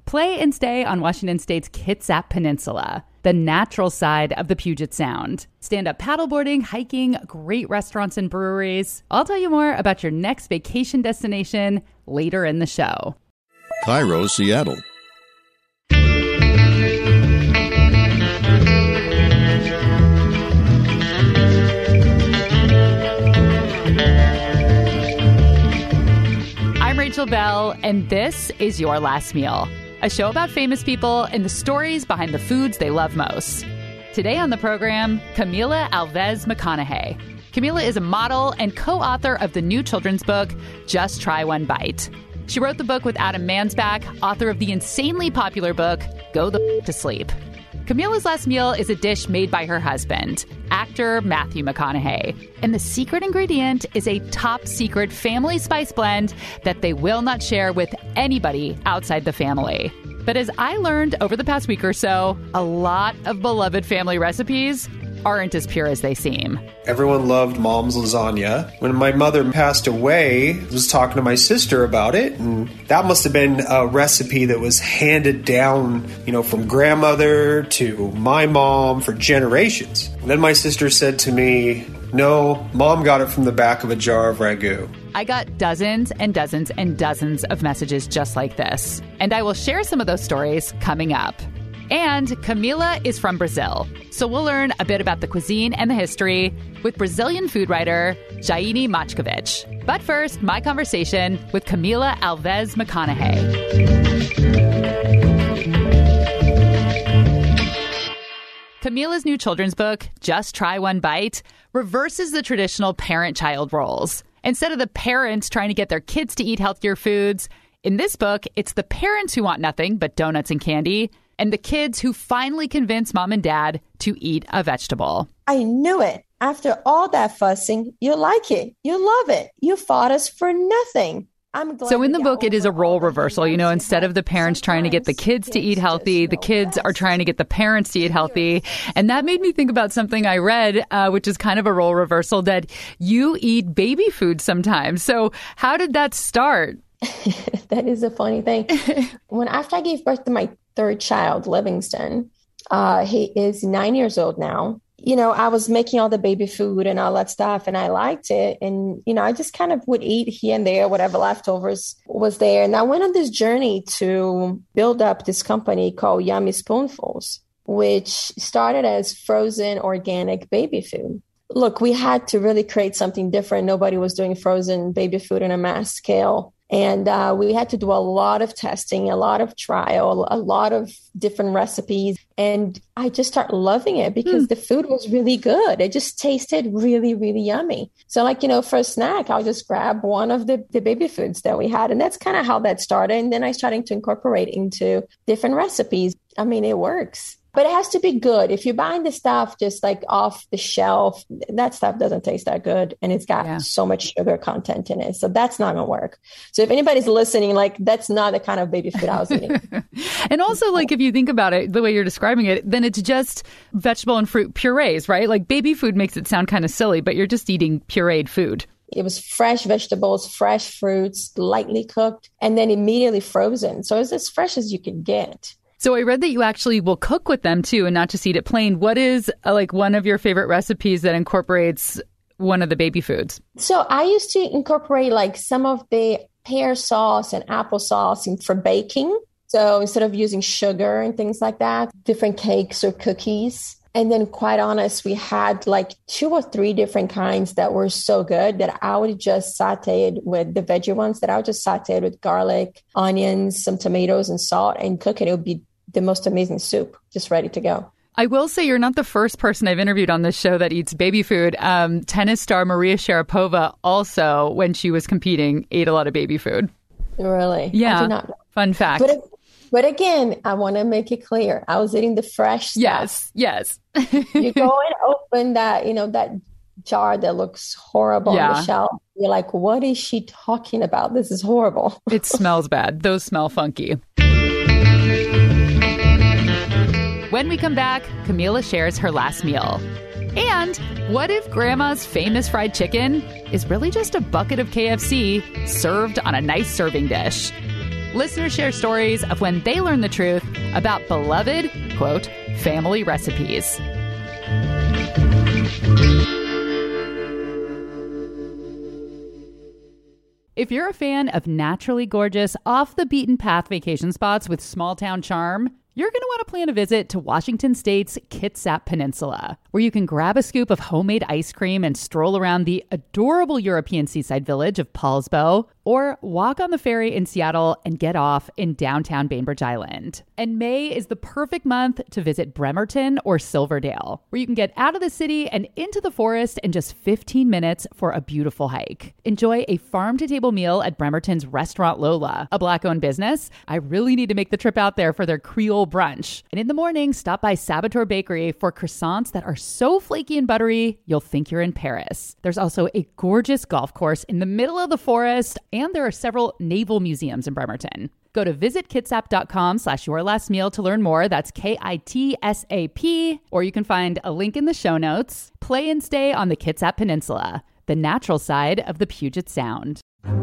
play and stay on Washington State's Kitsap Peninsula, the natural side of the Puget Sound. Stand-up paddleboarding, hiking, great restaurants and breweries. I'll tell you more about your next vacation destination later in the show. Cairo, Seattle. I'm Rachel Bell, and this is Your Last Meal, a show about famous people and the stories behind the foods they love most. Today on the program, Camila Alves McConaughey. Camila is a model and co-author of the new children's book, Just Try One Bite. She wrote the book with Adam Mansbach, author of the insanely popular book, Go the to Sleep. Camila's last meal is a dish made by her husband, actor Matthew McConaughey. And the secret ingredient is a top-secret family spice blend that they will not share with anybody outside the family. But as I learned over the past week or so, a lot of beloved family recipes aren't as pure as they seem. Everyone loved Mom's lasagna. When my mother passed away, I was talking to my sister about it, and that must have been a recipe that was handed down, from grandmother to my mom for generations. And then my sister said to me, "No, Mom got it from the back of a jar of ragu." I got dozens and dozens and dozens of messages just like this, and I will share some of those stories coming up. And Camila is from Brazil, so we'll learn a bit about the cuisine and the history with Brazilian food writer Jaine Matkovic. But first, my conversation with Camila Alves McConaughey. Camila's new children's book, Just Try One Bite, reverses the traditional parent-child roles. Instead of the parents trying to get their kids to eat healthier foods, in this book, it's the parents who want nothing but donuts and candy, and the kids who finally convince mom and dad to eat a vegetable. I knew it. After all that fussing, you like it. You love it. You fought us for nothing. So in the book, it is a role reversal. Instead of the parents trying to get the kids to eat healthy, the kids are trying to get the parents to eat healthy. And that made me think about something I read, which is kind of a role reversal, that you eat baby food sometimes. So how did that start? That is a funny thing. After I gave birth to my third child, Livingston, he is 9 years old now. I was making all the baby food and all that stuff, and I liked it. And, I just kind of would eat here and there, whatever leftovers was there. And I went on this journey to build up this company called Yummy Spoonfuls, which started as frozen organic baby food. Look, we had to really create something different. Nobody was doing frozen baby food on a mass scale. And we had to do a lot of testing, a lot of trial, a lot of different recipes. And I just started loving it because the food was really good. It just tasted really, really yummy. So for a snack, I'll just grab one of the baby foods that we had. And that's kind of how that started. And then I started to incorporate into different recipes. It works. But it has to be good. If you're buying the stuff just off the shelf, that stuff doesn't taste that good. And it's got so much sugar content in it. So that's not going to work. So if anybody's listening, that's not the kind of baby food I was eating. And also, if you think about it, the way you're describing it, then it's just vegetable and fruit purees, right? Baby food makes it sound kind of silly, but you're just eating pureed food. It was fresh vegetables, fresh fruits, lightly cooked, and then immediately frozen. So it's as fresh as you can get. So I read that you actually will cook with them, too, and not just eat it plain. What is, one of your favorite recipes that incorporates one of the baby foods? So I used to incorporate, some of the pear sauce and applesauce for baking. So instead of using sugar and things like that, different cakes or cookies. And then, quite honest, we had 2 or 3 different kinds that were so good that I would just saute it with the veggie ones, that I would just saute it with garlic, onions, some tomatoes and salt and cook it. It would be the most amazing soup, just ready to go. I will say you're not the first person I've interviewed on this show that eats baby food. Tennis star Maria Sharapova also, when she was competing, ate a lot of baby food. Really? Yeah. I do not know. Fun fact. But again, I want to make it clear. I was eating the fresh stuff. Yes. You go and open that, that jar that looks horrible on the shelf. You're like, what is she talking about? This is horrible. It smells bad. Those smell funky. When we come back, Camila shares her last meal. And what if Grandma's famous fried chicken is really just a bucket of KFC served on a nice serving dish? Listeners share stories of when they learned the truth about beloved, quote, family recipes. If you're a fan of naturally gorgeous, off-the-beaten-path vacation spots with small-town charm, you're going to want to plan a visit to Washington State's Kitsap Peninsula, where you can grab a scoop of homemade ice cream and stroll around the adorable European seaside village of Paulsbo, or walk on the ferry in Seattle and get off in downtown Bainbridge Island. And May is the perfect month to visit Bremerton or Silverdale, where you can get out of the city and into the forest in just 15 minutes for a beautiful hike. Enjoy a farm-to-table meal at Bremerton's Restaurant Lola, a Black-owned business. I really need to make the trip out there for their Creole brunch. And in the morning, stop by Saboteur Bakery for croissants that are so flaky and buttery, you'll think you're in Paris. There's also a gorgeous golf course in the middle of the forest, and there are several naval museums in Bremerton. Go to visitkitsap.com/yourlastmeal to learn more. That's KITSAP. Or you can find a link in the show notes. Play and stay on the Kitsap Peninsula, the natural side of the Puget Sound.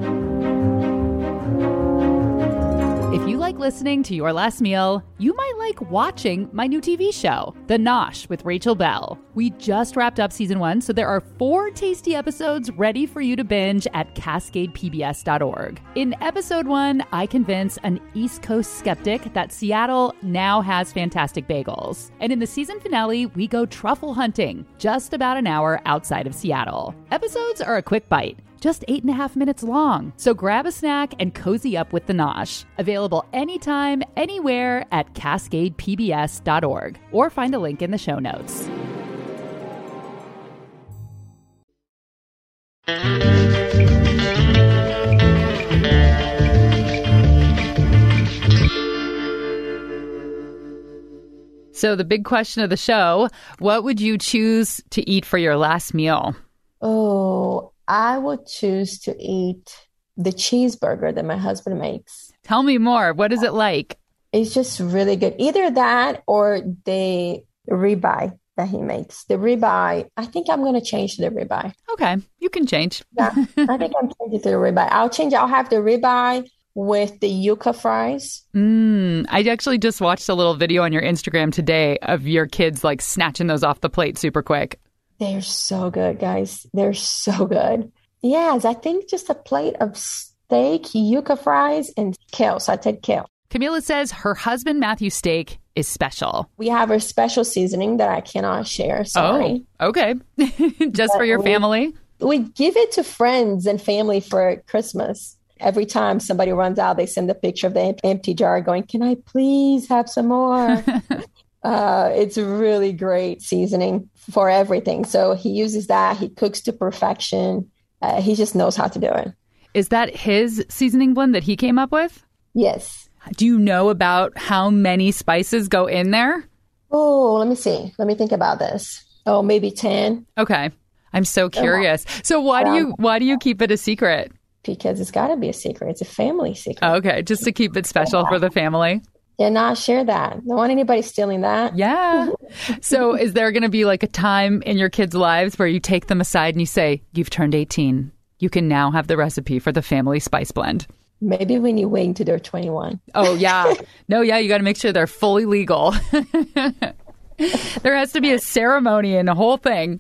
If you like listening to Your Last Meal, you might like watching my new TV show, The Nosh with Rachel Bell. We just wrapped up season 1, so there are 4 tasty episodes ready for you to binge at CascadePBS.org. In episode 1, I convince an East Coast skeptic that Seattle now has fantastic bagels. And in the season finale, we go truffle hunting, just about an hour outside of Seattle. Episodes are a quick bite, just 8.5 minutes long. So grab a snack and cozy up with The Nosh. Available anytime, anywhere at CascadePBS.org, or find a link in the show notes. So the big question of the show, what would you choose to eat for your last meal? Oh, I would choose to eat the cheeseburger that my husband makes. Tell me more. What is it like? It's just really good. Either that or the ribeye that he makes. The ribeye, I think I'm going to change to the ribeye. Okay, you can change. Yeah, I think I'm changing to the ribeye. I'll have the ribeye with the yuca fries. I actually just watched a little video on your Instagram today of your kids like snatching those off the plate super quick. They're so good, guys. They're so good. Yes, I think just a plate of steak, yuca fries, and kale. So I take kale. Camila says her husband Matthew's steak is special. We have a special seasoning that I cannot share. Sorry. Oh, okay. Just for your family? We give it to friends and family for Christmas. Every time somebody runs out, they send a picture of the empty jar going, "Can I please have some more?" It's a really great seasoning for everything. So he uses that. He cooks to perfection. He just knows how to do it. Is that his seasoning blend that he came up with? Yes. Do you know about how many spices go in there? Oh, let me see. Let me think about this. Oh, maybe 10. Okay. I'm so curious. So why do you keep it a secret? Because it's got to be a secret. It's a family secret. Okay. Just to keep it special for the family. Yeah, not share that. Don't want anybody stealing that. Yeah. So is there going to be like a time in your kids' lives where you take them aside and you say, "You've turned 18. You can now have the recipe for the family spice blend"? Maybe when you wait until they're 21. Oh, yeah. No, yeah. You got to make sure they're fully legal. There has to be a ceremony and a whole thing.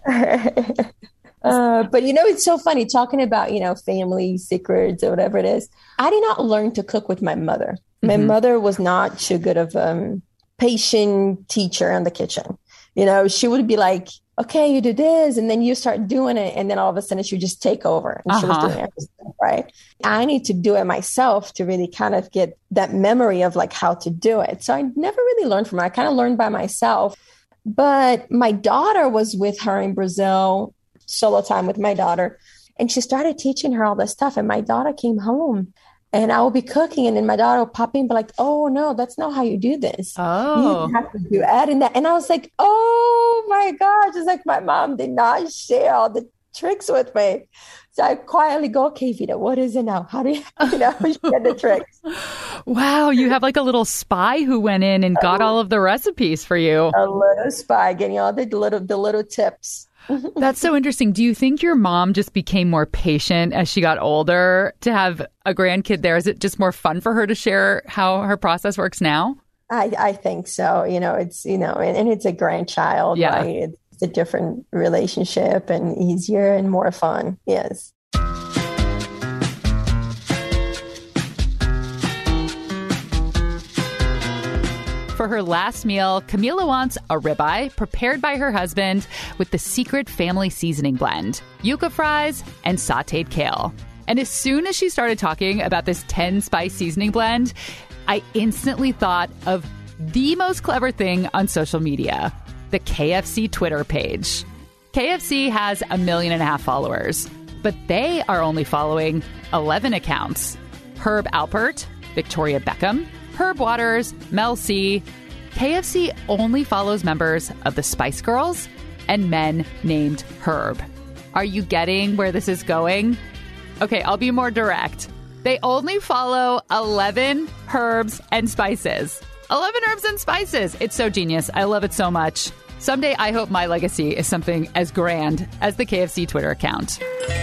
But, it's so funny talking about, family secrets or whatever it is. I did not learn to cook with my mother. My mother was not too good of a patient teacher in the kitchen. She would be like, "Okay, you do this," and then you start doing it. And then all of a sudden she would just take over. And she was doing everything, right? I need to do it myself to really kind of get that memory of like how to do it. So I never really learned from her. I kind of learned by myself. But my daughter was with her in Brazil, solo time with my daughter. And she started teaching her all this stuff. And my daughter came home. And I will be cooking, and then my daughter will pop in, but like, "Oh no, that's not how you do this. Oh, you have to do adding that." And I was like, "Oh my gosh!" It's like my mom did not share all the tricks with me. So I quietly go, "Okay, Vita, what is it now? How do you share the tricks?" Wow, you have like a little spy who went in and got all of the recipes for you. A little spy, getting all the little tips. That's so interesting. Do you think your mom just became more patient as she got older to have a grandkid there? Is it just more fun for her to share how her process works now? I think so. It's, and it's a grandchild, right? It's a different relationship and easier and more fun. Yes. For her last meal, Camila wants a ribeye prepared by her husband with the secret family seasoning blend, yuca fries, and sautéed kale. And as soon as she started talking about this 10-spice seasoning blend, I instantly thought of the most clever thing on social media, the KFC Twitter page. KFC has 1.5 million followers, but they are only following 11 accounts. Herb Alpert, Victoria Beckham, Herb Waters, Mel C. KFC only follows members of the Spice Girls and men named Herb. Are you getting where this is going? Okay, I'll be more direct. They only follow 11 herbs and spices. 11 herbs and spices. It's so genius. I love it so much. Someday, I hope my legacy is something as grand as the KFC Twitter account.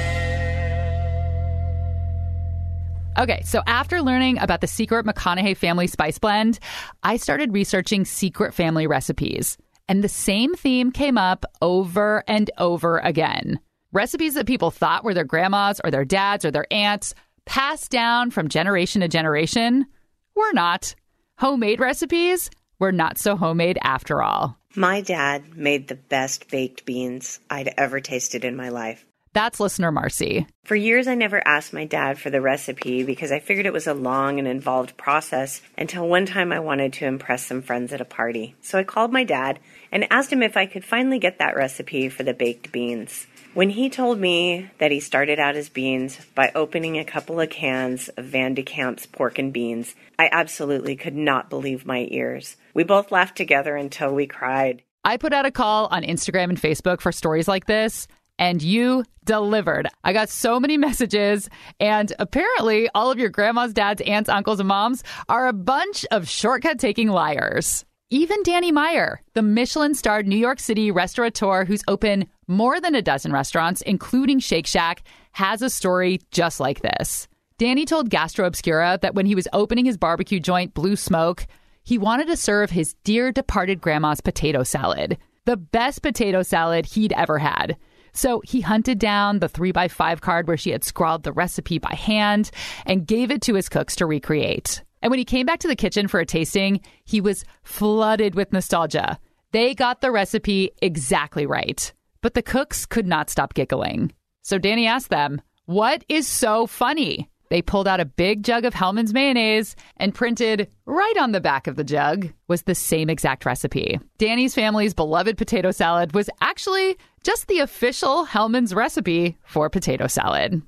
Okay, so after learning about the secret McConaughey family spice blend, I started researching secret family recipes. And the same theme came up over and over again. Recipes that people thought were their grandmas or their dads or their aunts, passed down from generation to generation, were not. Homemade recipes were not so homemade after all. My dad made the best baked beans I'd ever tasted in my life. That's listener Marcy. For years, I never asked my dad for the recipe because I figured it was a long and involved process until one time I wanted to impress some friends at a party. So I called my dad and asked him if I could finally get that recipe for the baked beans. When he told me that he started out his beans by opening a couple of cans of Van de Kamp's pork and beans, I absolutely could not believe my ears. We both laughed together until we cried. I put out a call on Instagram and Facebook for stories like this, and you delivered. I got so many messages, and apparently all of your grandmas, dads, aunts, uncles, and moms are a bunch of shortcut-taking liars. Even Danny Meyer, the Michelin-starred New York City restaurateur who's opened more than a dozen restaurants, including Shake Shack, has a story just like this. Danny told Gastro Obscura that when he was opening his barbecue joint, Blue Smoke, he wanted to serve his dear departed grandma's potato salad, the best potato salad he'd ever had. So he hunted down the 3x5 card where she had scrawled the recipe by hand and gave it to his cooks to recreate. And when he came back to the kitchen for a tasting, he was flooded with nostalgia. They got the recipe exactly right. But the cooks could not stop giggling. So Danny asked them, "What is so funny?" They pulled out a big jug of Hellmann's mayonnaise and printed right on the back of the jug was the same exact recipe. Danny's family's beloved potato salad was actually just the official Hellmann's recipe for potato salad.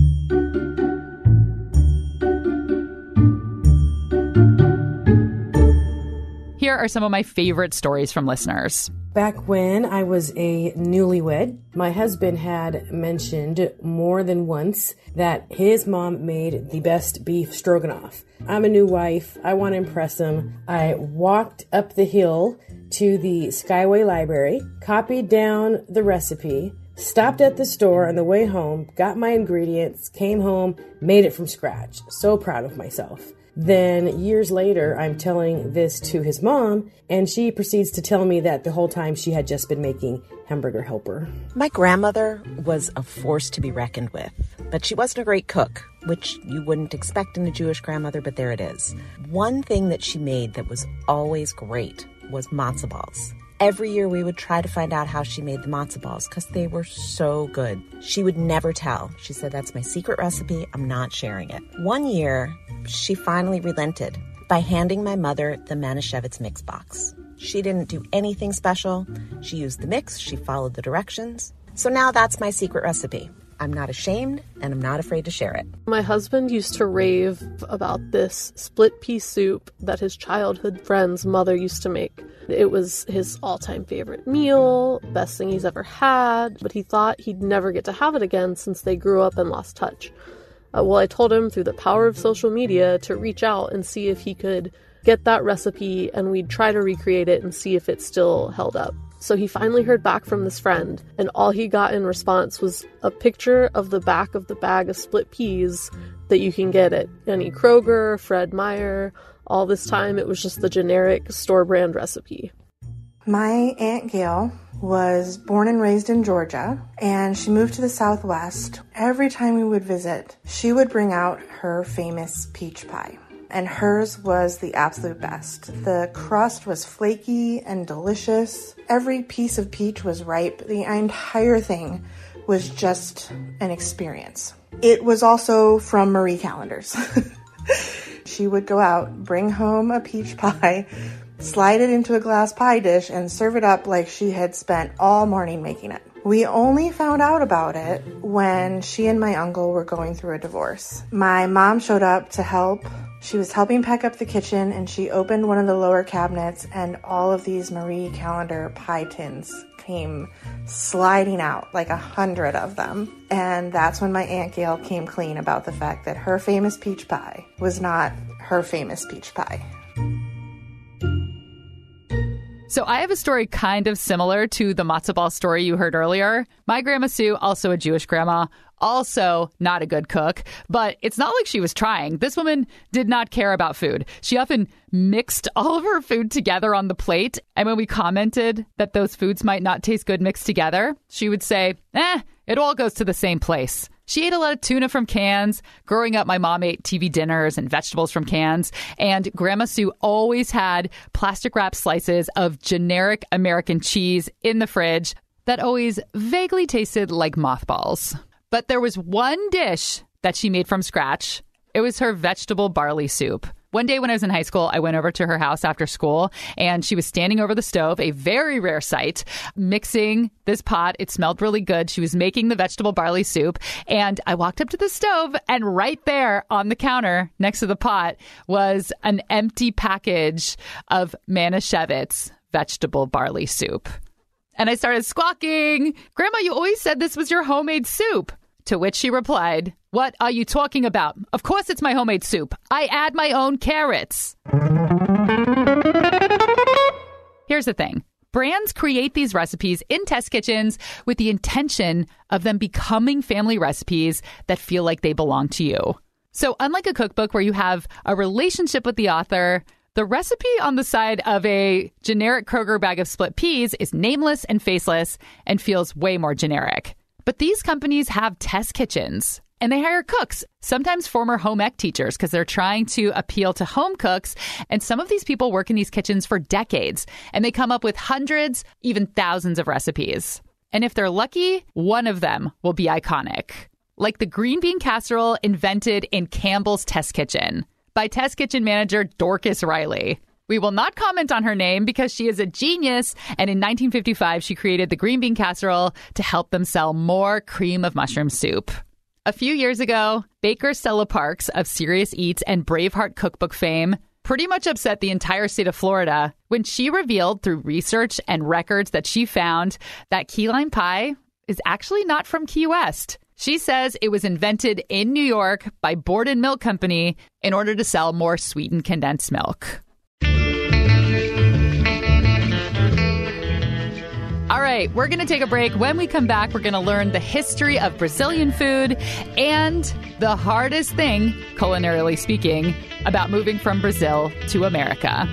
Here are some of my favorite stories from listeners. Back when I was a newlywed, my husband had mentioned more than once that his mom made the best beef stroganoff. I'm a new wife. I want to impress him. I walked up the hill to the Skyway Library, copied down the recipe, stopped at the store on the way home, got my ingredients, came home, made it from scratch. So proud of myself. Then years later, I'm telling this to his mom, and she proceeds to tell me that the whole time she had just been making hamburger helper. My grandmother was a force to be reckoned with, but she wasn't a great cook, which you wouldn't expect in a Jewish grandmother, but there it is. One thing that she made that was always great was matzo balls. Every year we would try to find out how she made the matzo balls because they were so good. She would never tell. She said, "That's my secret recipe. I'm not sharing it." One year, she finally relented by handing my mother the Manischewitz mix box. She didn't do anything special. She used the mix. She followed the directions. So now that's my secret recipe. I'm not ashamed, and I'm not afraid to share it. My husband used to rave about this split pea soup that his childhood friend's mother used to make. It was his all-time favorite meal, best thing he's ever had, but he thought he'd never get to have it again since they grew up and lost touch. Well, I told him through the power of social media to reach out and see if he could get that recipe, and we'd try to recreate it and see if it still held up. So he finally heard back from this friend, and all he got in response was a picture of the back of the bag of split peas that you can get at any Kroger, Fred Meyer. All this time, it was just the generic store-brand recipe. My Aunt Gail was born and raised in Georgia, and she moved to the Southwest. Every time we would visit, she would bring out her famous peach pie. And hers was the absolute best. The crust was flaky and delicious. Every piece of peach was ripe. The entire thing was just an experience. It was also from Marie Callender's. She would go out, bring home a peach pie, slide it into a glass pie dish, and serve it up like she had spent all morning making it. We only found out about it when she and my uncle were going through a divorce. My mom showed up to help. She was helping pack up the kitchen, and she opened one of the lower cabinets, and all of these Marie Callender pie tins came sliding out, like 100 of them. And that's when my Aunt Gail came clean about the fact that her famous peach pie was not her famous peach pie. So I have a story kind of similar to the matzo ball story you heard earlier. My Grandma Sue, also a Jewish grandma, also not a good cook, but it's not like she was trying. This woman did not care about food. She often mixed all of her food together on the plate. And when we commented that those foods might not taste good mixed together, she would say, it all goes to the same place. She ate a lot of tuna from cans. Growing up, my mom ate TV dinners and vegetables from cans. And Grandma Sue always had plastic wrap slices of generic American cheese in the fridge that always vaguely tasted like mothballs. But there was one dish that she made from scratch. It was her vegetable barley soup. One day when I was in high school, I went over to her house after school, and she was standing over the stove, a very rare sight, mixing this pot. It smelled really good. She was making the vegetable barley soup, and I walked up to the stove, and right there on the counter next to the pot was an empty package of Manischewitz vegetable barley soup. And I started squawking, "Grandma, you always said this was your homemade soup." To which she replied, "What are you talking about? Of course it's my homemade soup. I add my own carrots." Here's the thing. Brands create these recipes in test kitchens with the intention of them becoming family recipes that feel like they belong to you. So unlike a cookbook where you have a relationship with the author, the recipe on the side of a generic Kroger bag of split peas is nameless and faceless and feels way more generic. But these companies have test kitchens, and they hire cooks, sometimes former home ec teachers, because they're trying to appeal to home cooks. And some of these people work in these kitchens for decades, and they come up with hundreds, even thousands of recipes. And if they're lucky, one of them will be iconic, like the green bean casserole invented in Campbell's Test Kitchen by test kitchen manager Dorcas Riley. We will not comment on her name because she is a genius, and in 1955, she created the green bean casserole to help them sell more cream of mushroom soup. A few years ago, baker Stella Parks of Serious Eats and Braveheart cookbook fame pretty much upset the entire state of Florida when she revealed through research and records that she found that key lime pie is actually not from Key West. She says it was invented in New York by Borden Milk Company in order to sell more sweetened condensed milk. All right, we're going to take a break. When we come back, we're going to learn the history of Brazilian food and the hardest thing, culinarily speaking, about moving from Brazil to America.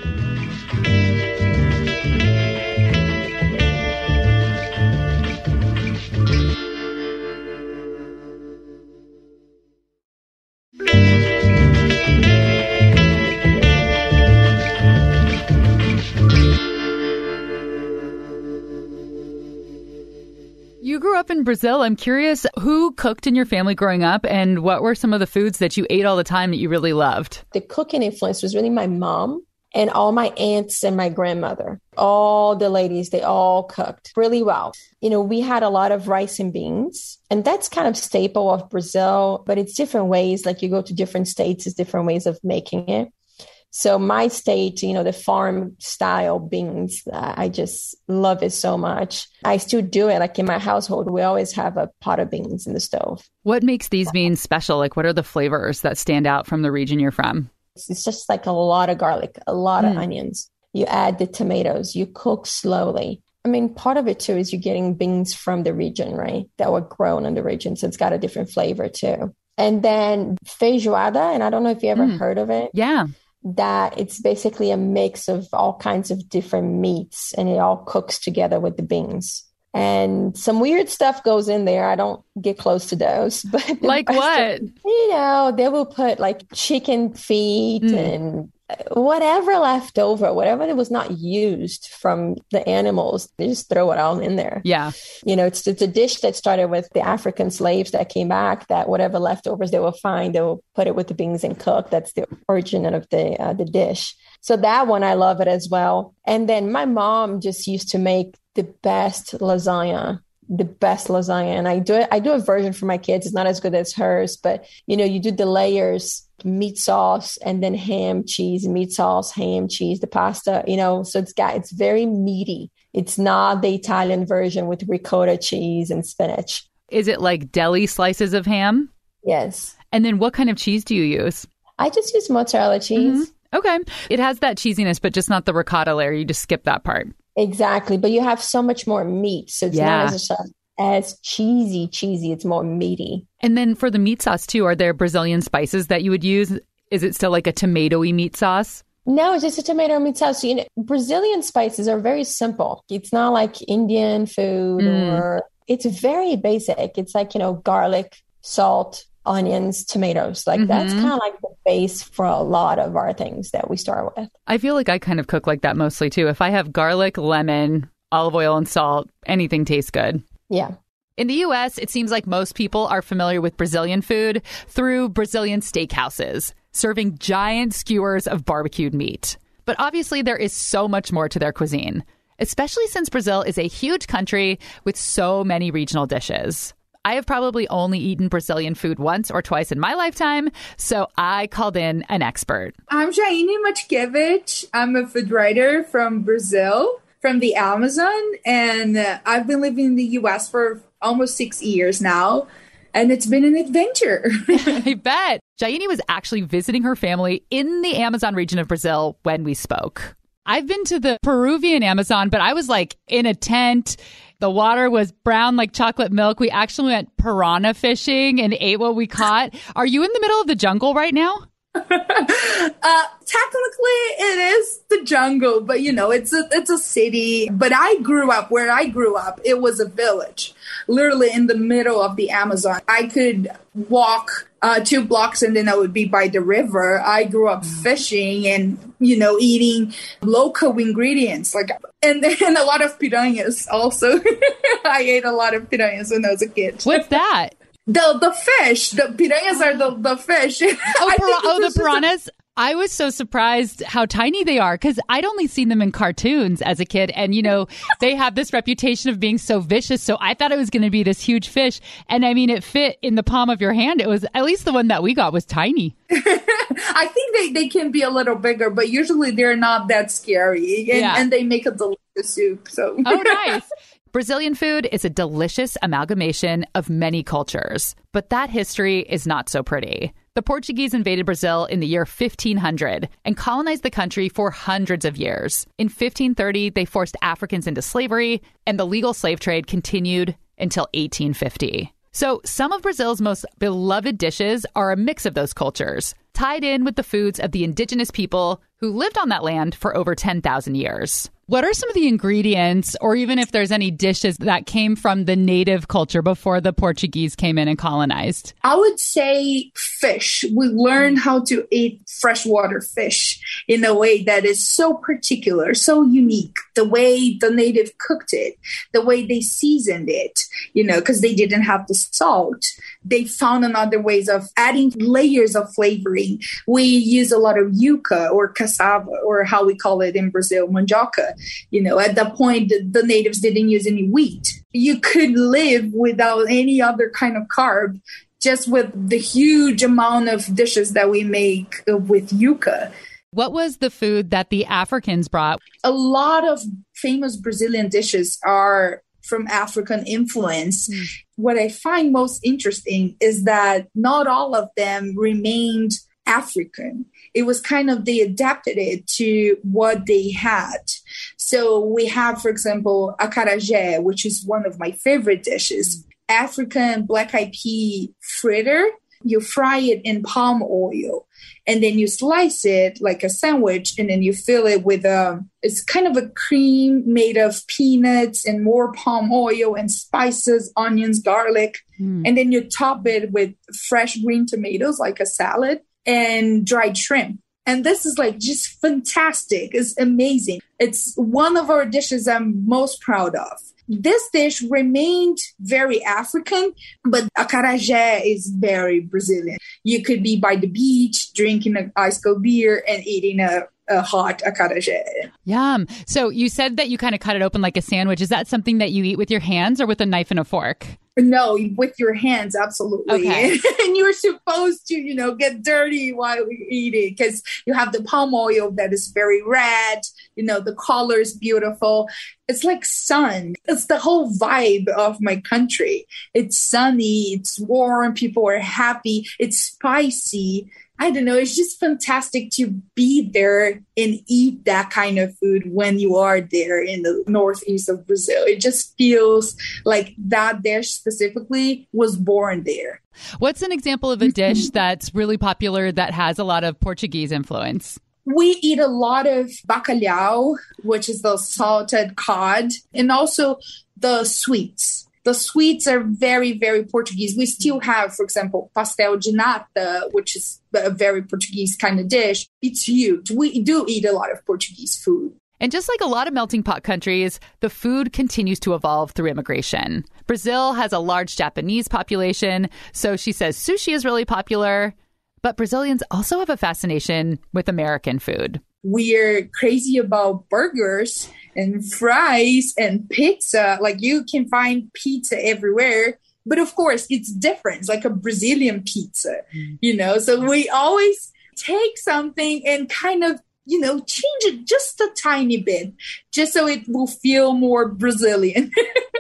You grew up in Brazil. I'm curious, who cooked in your family growing up, and what were some of the foods that you ate all the time that you really loved? The cooking influence was really my mom and all my aunts and my grandmother. All the ladies, they all cooked really well. You know, we had a lot of rice and beans, and that's kind of staple of Brazil, but it's different ways. Like you go to different states, it's different ways of making it. So my state, you know, the farm style beans, I just love it so much. I still do it. Like in my household, we always have a pot of beans in the stove. What makes these beans special? Like, what are the flavors that stand out from the region you're from? It's just like a lot of garlic, a lot of onions. You add the tomatoes, you cook slowly. I mean, part of it too is you're getting beans from the region, right? That were grown in the region. So it's got a different flavor too. And then feijoada, and I don't know if you ever heard of it. Yeah. That it's basically a mix of all kinds of different meats and it all cooks together with the beans. And some weird stuff goes in there. I don't get close to those. But like what? You know, they will put like chicken feet and whatever left over, whatever that was not used from the animals, they just throw it all in there. Yeah. You know, it's a dish that started with the African slaves that came back, that whatever leftovers they will find, they will put it with the beans and cook. That's the origin of the dish. So that one, I love it as well. And then my mom just used to make the best lasagna. And I do a version for my kids. It's not as good as hers, but you know, you do the layers, meat sauce, and then ham, cheese, meat sauce, ham, cheese, the pasta, you know, so it's very meaty. It's not the Italian version with ricotta cheese and spinach. Is it like deli slices of ham? Yes. And then what kind of cheese do you use? I just use mozzarella cheese. Okay. It has that cheesiness, but just not the ricotta layer. You just skip that part. Exactly. But you have so much more meat. So it's not as cheesy. It's more meaty. And then for the meat sauce too, are there Brazilian spices that you would use? Is it still like a tomato-y meat sauce? No, it's just a tomato meat sauce. So, you know, Brazilian spices are very simple. It's not like Indian food or it's very basic. It's like, you know, garlic, salt, onions, tomatoes. Like that's kind of like the base for a lot of our things that we start with. I feel like I kind of cook like that mostly too. If I have garlic, lemon, olive oil, and salt, anything tastes good. Yeah. In the U.S., it seems like most people are familiar with Brazilian food through Brazilian steakhouses, serving giant skewers of barbecued meat. But obviously, there is so much more to their cuisine, especially since Brazil is a huge country with so many regional dishes. I have probably only eaten Brazilian food once or twice in my lifetime, so I called in an expert. I'm Jaine Matkiewicz. I'm a food writer from Brazil, from the Amazon, and I've been living in the U.S. for almost 6 years now, and it's been an adventure. I bet. Jaine was actually visiting her family in the Amazon region of Brazil when we spoke. I've been to the Peruvian Amazon, but I was like in a tent. The water was brown like chocolate milk. We actually went piranha fishing and ate what we caught. Are you in the middle of the jungle right now? Technically, it is the jungle, but you know, it's a city. But where I grew up, it was a village, literally in the middle of the Amazon. I could walk 2 blocks and then I would be by the river. I grew up fishing and, you know, eating local ingredients, and a lot of piranhas also. I ate a lot of piranhas when I was a kid. What's that? The fish. The piranhas are the fish. The piranhas? I was so surprised how tiny they are because I'd only seen them in cartoons as a kid. And, you know, they have this reputation of being so vicious. So I thought it was going to be this huge fish. And I mean, it fit in the palm of your hand. It was, at least the one that we got was tiny. I think they can be a little bigger, but usually they're not that scary. And they make a delicious soup. So. Oh, nice. Brazilian food is a delicious amalgamation of many cultures, but that history is not so pretty. The Portuguese invaded Brazil in the year 1500 and colonized the country for hundreds of years. In 1530, they forced Africans into slavery, and the legal slave trade continued until 1850. So some of Brazil's most beloved dishes are a mix of those cultures, tied in with the foods of the indigenous people who lived on that land for over 10,000 years. What are some of the ingredients, or even if there's any dishes that came from the native culture before the Portuguese came in and colonized? I would say fish. We learned how to eat freshwater fish in a way that is so particular, so unique. The way the native cooked it, the way they seasoned it, you know, because they didn't have the salt. They found another ways of adding layers of flavoring. We use a lot of yuca or cassava, or how we call it in Brazil, mandioca. You know, at that point, the natives didn't use any wheat. You could live without any other kind of carb, just with the huge amount of dishes that we make with yuca. What was the food that the Africans brought? A lot of famous Brazilian dishes are from African influence. What I find most interesting is that not all of them remained African. It was kind of, they adapted it to what they had. So we have, for example, acarajé, which is one of my favorite dishes. African black-eyed pea fritter. You fry it in palm oil, and then you slice it like a sandwich, and then you fill it with it's kind of a cream made of peanuts and more palm oil and spices, onions, garlic. And then you top it with fresh green tomatoes like a salad and dried shrimp. And this is like just fantastic. It's amazing. It's one of our dishes I'm most proud of. This dish remained very African, but acarajé is very Brazilian. You could be by the beach, drinking an ice cold beer and eating a hot acarajé. Yum. So you said that you kind of cut it open like a sandwich. Is that something that you eat with your hands or with a knife and a fork? No, with your hands, absolutely. Okay. And you're supposed to, get dirty while you eat it because you have the palm oil that is very red. The color is beautiful. It's like sun. It's the whole vibe of my country. It's sunny. It's warm. People are happy. It's spicy. I don't know. It's just fantastic to be there and eat that kind of food when you are there in the northeast of Brazil. It just feels like that dish specifically was born there. What's an example of a dish that's really popular that has a lot of Portuguese influence? We eat a lot of bacalhau, which is the salted cod, and also the sweets. The sweets are very, very Portuguese. We still have, for example, pastel de nata, which is a very Portuguese kind of dish. It's huge. We do eat a lot of Portuguese food. And just like a lot of melting pot countries, the food continues to evolve through immigration. Brazil has a large Japanese population, so she says sushi is really popular. But Brazilians also have a fascination with American food. We're crazy about burgers and fries and pizza. Like you can find pizza everywhere. But of course, it's different. It's like a Brazilian pizza, So we always take something and kind of, change it just a tiny bit, just so it will feel more Brazilian.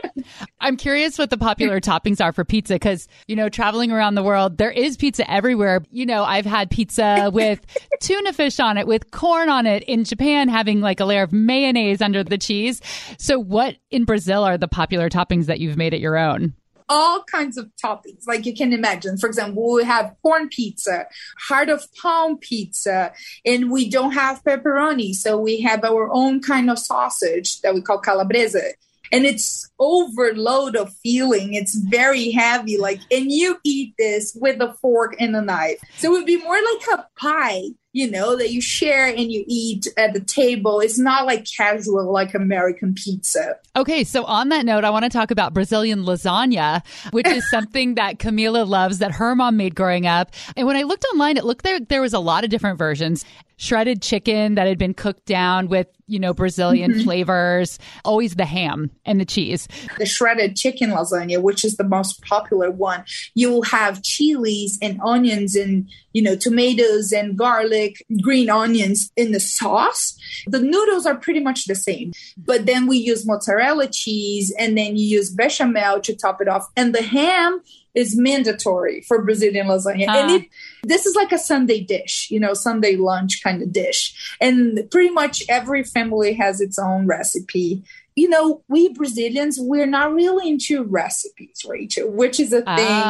I'm curious what the popular toppings are for pizza because, traveling around the world, there is pizza everywhere. I've had pizza with tuna fish on it, with corn on it. In Japan, having like a layer of mayonnaise under the cheese. So what in Brazil are the popular toppings that you've made it your own? All kinds of toppings, like you can imagine. For example, we have corn pizza, heart of palm pizza, and we don't have pepperoni. So we have our own kind of sausage that we call calabresa. And it's overload of feeling. It's very heavy, and you eat this with a fork and a knife. So it would be more like a pie, that you share and you eat at the table. It's not like casual, like American pizza. Okay, so on that note, I want to talk about Brazilian lasagna, which is something that Camila loves, that her mom made growing up. And when I looked online, it looked there was a lot of different versions. Shredded chicken that had been cooked down with, Brazilian flavors, always the ham and the cheese. The shredded chicken lasagna, which is the most popular one, you will have chilies and onions and, tomatoes and garlic, green onions in the sauce. The noodles are pretty much the same, but then we use mozzarella cheese and then you use bechamel to top it off. And the ham is mandatory for Brazilian lasagna. And this is like a Sunday dish, Sunday lunch kind of dish. And pretty much every family has its own recipe. We Brazilians, we're not really into recipes, Rachel, which is a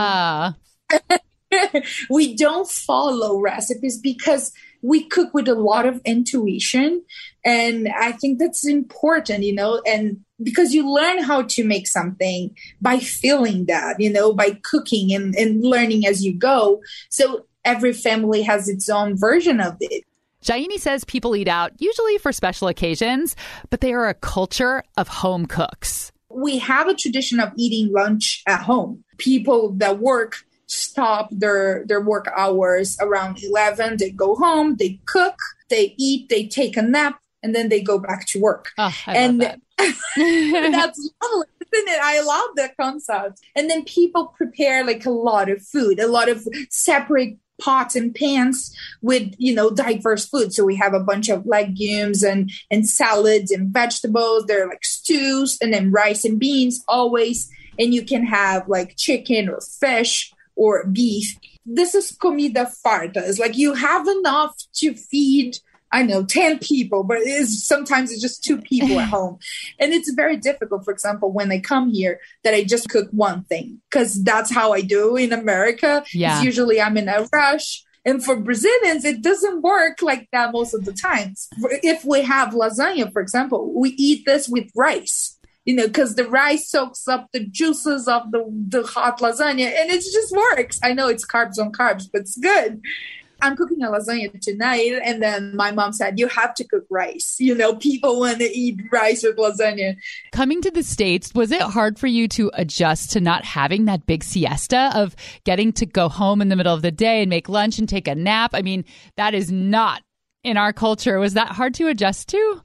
thing. We don't follow recipes because we cook with a lot of intuition. And I think that's important, and because you learn how to make something by feeling that, by cooking and learning as you go. So every family has its own version of it. Jaini says people eat out, usually for special occasions, but they are a culture of home cooks. We have a tradition of eating lunch at home. People that work stop their work hours around 11. They go home, they cook, they eat, they take a nap, and then they go back to work. Oh, I love that. That's lovely, isn't it? I love that concept. And then people prepare like a lot of food, a lot of separate pots and pans with, diverse food. So we have a bunch of legumes and salads and vegetables. There are like stews and then rice and beans always. And you can have like chicken or fish or beef. This is comida farta. It's like you have enough to feed I know 10 people, but sometimes it's just 2 people at home. And it's very difficult, for example, when I come here, that I just cook one thing, because that's how I do in America. Yeah. Usually I'm in a rush. And for Brazilians, it doesn't work like that most of the times. If we have lasagna, for example, we eat this with rice, because the rice soaks up the juices of the hot lasagna, and it just works. I know it's carbs on carbs, but it's good. I'm cooking a lasagna tonight, and then my mom said, you have to cook rice. People want to eat rice with lasagna. Coming to the States, was it hard for you to adjust to not having that big siesta of getting to go home in the middle of the day and make lunch and take a nap? I mean, that is not in our culture. Was that hard to adjust to?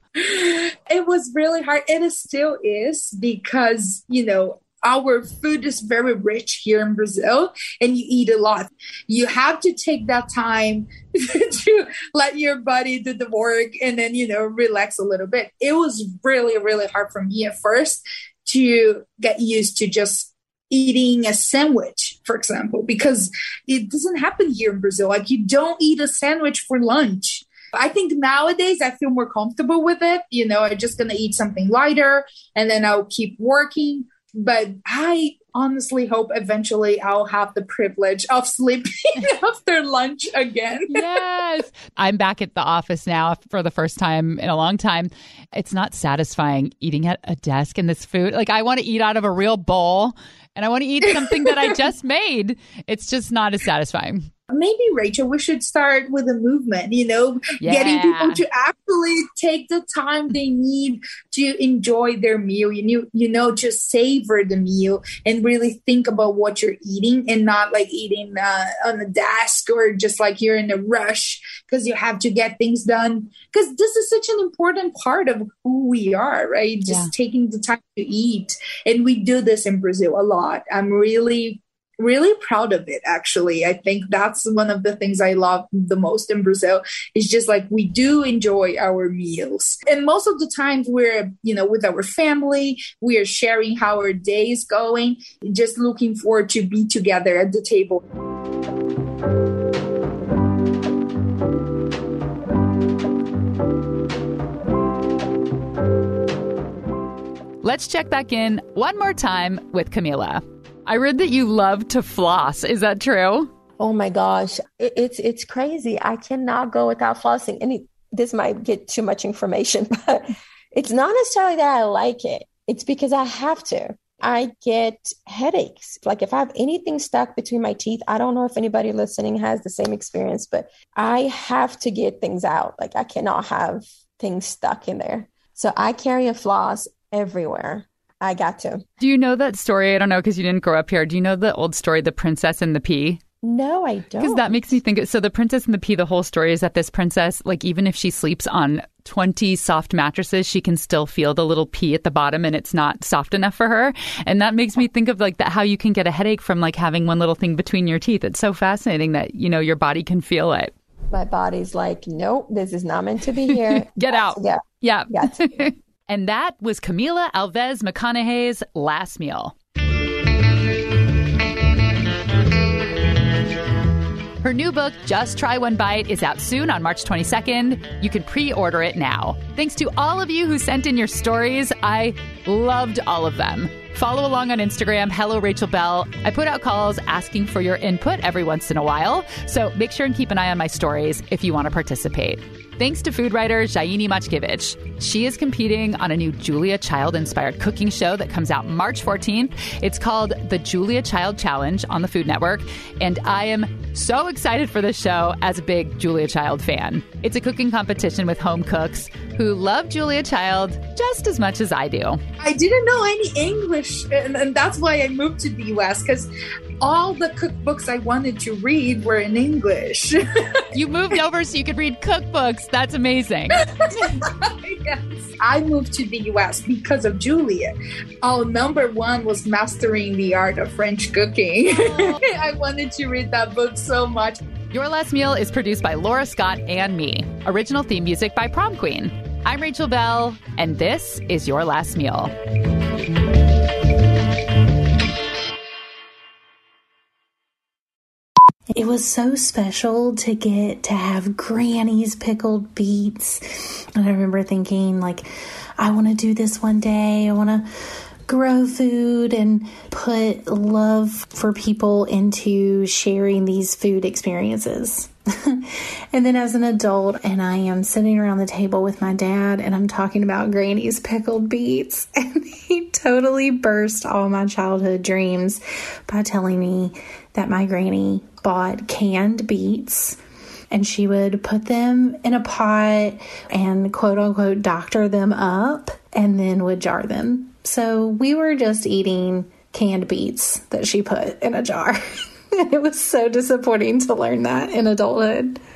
It was really hard. And it still is, because, our food is very rich here in Brazil, and you eat a lot. You have to take that time to let your body do the work and then, relax a little bit. It was really, really hard for me at first to get used to just eating a sandwich, for example, because it doesn't happen here in Brazil. Like, you don't eat a sandwich for lunch. I think nowadays I feel more comfortable with it. I'm just going to eat something lighter and then I'll keep working. But I honestly hope eventually I'll have the privilege of sleeping after lunch again. Yes. I'm back at the office now for the first time in a long time. It's not satisfying eating at a desk and this food. Like, I want to eat out of a real bowl, and I want to eat something that I just made. It's just not as satisfying. Maybe, Rachel, we should start with a movement, getting people to actually take the time they need to enjoy their meal, just savor the meal and really think about what you're eating, and not like eating on the desk or just like you're in a rush because you have to get things done. Because this is such an important part of who we are, right? Just taking the time to eat. And we do this in Brazil a lot. I'm really proud of it, actually. I think that's one of the things I love the most in Brazil, is just like we do enjoy our meals. And most of the times we're, with our family, we are sharing how our day is going, just looking forward to be together at the table. Let's check back in one more time with Camila. I read that you love to floss. Is that true? Oh my gosh. It's crazy. I cannot go without flossing. And this might get too much information, but it's not necessarily that I like it. It's because I have to. I get headaches. Like, if I have anything stuck between my teeth, I don't know if anybody listening has the same experience, but I have to get things out. Like, I cannot have things stuck in there. So I carry a floss everywhere. I got to. Do you know that story? I don't know, because you didn't grow up here. Do you know the old story, The Princess and the Pea? No, I don't. Because that makes me think. So The Princess and the Pea, the whole story is that this princess, like, even if she sleeps on 20 soft mattresses, she can still feel the little pea at the bottom, and it's not soft enough for her. And that makes me think of like that, how you can get a headache from like having one little thing between your teeth. It's so fascinating that, your body can feel it. My body's like, nope, this is not meant to be here. Get out. Yeah. Yeah. And that was Camila Alves McConaughey's last meal. Her new book, Just Try One Bite, is out soon on March 22nd. You can pre-order it now. Thanks to all of you who sent in your stories. I loved all of them. Follow along on Instagram, Hello Rachel Bell. I put out calls asking for your input every once in a while, so make sure and keep an eye on my stories if you want to participate. Thanks to food writer Jaini Machkiewicz. She is competing on a new Julia Child-inspired cooking show that comes out March 14th. It's called The Julia Child Challenge on the Food Network, and I am so excited for this show as a big Julia Child fan. It's a cooking competition with home cooks who love Julia Child just as much as I do. I didn't know any English, and that's why I moved to the U.S., because all the cookbooks I wanted to read were in English. You moved over so you could read cookbooks. That's amazing. Yes. I moved to the U.S. because of Julia. Our number one was Mastering the Art of French Cooking. I wanted to read that book so much. Your Last Meal is produced by Laura Scott and me. Original theme music by Prom Queen. I'm Rachel Bell, and this is Your Last Meal. It was so special to get to have Granny's pickled beets. And I remember thinking, like, I want to do this one day. I want to grow food and put love for people into sharing these food experiences. And then as an adult, and I am sitting around the table with my dad, and I'm talking about Granny's pickled beets, and he totally burst all my childhood dreams by telling me that my granny bought canned beets, and she would put them in a pot and quote unquote doctor them up and then would jar them. So we were just eating canned beets that she put in a jar. It was so disappointing to learn that in adulthood.